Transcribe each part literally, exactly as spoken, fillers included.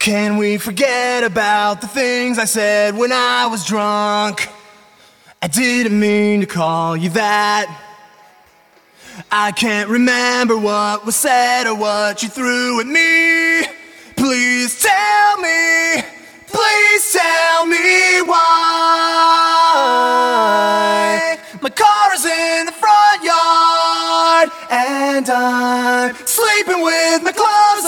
Can we forget about the things I said when I was drunk? I didn't mean to call you that. I can't remember what was said or what you threw at me. Please tell me, please tell me why. My car is in the front yard and I'm sleeping with my clothes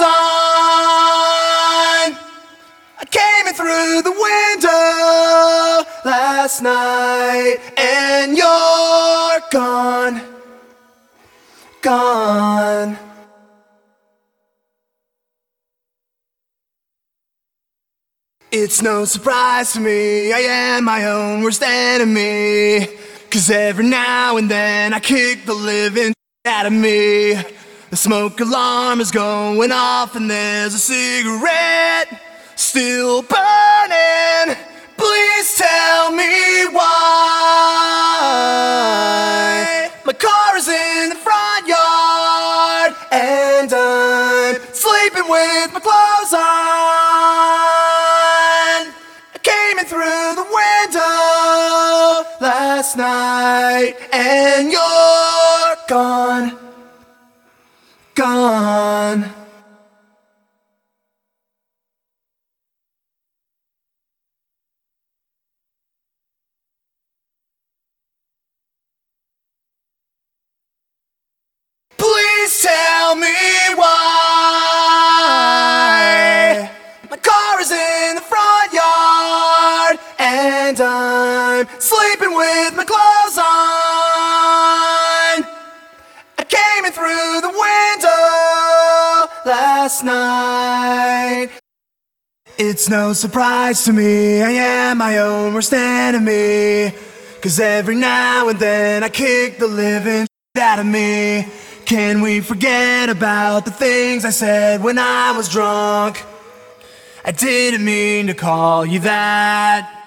on. I came in through the window last night and you're gone, gone. It's no surprise to me, I am my own worst enemy. Cause every now and then I kick the living out of me. The smoke alarm is going off and there's a cigarette still burning. Please tell me why. My car is in the front yard and I'm sleeping with my clothes on. I came in through the window last night and you're gone, gone. Please tell me why. My car is in the front yard and I'm sleeping with my clothes on. I came in through the window last night. It's no surprise to me, I am my own worst enemy. Cause every now and then I kick the living out of me. Can we forget about the things I said when I was drunk? I didn't mean to call you that.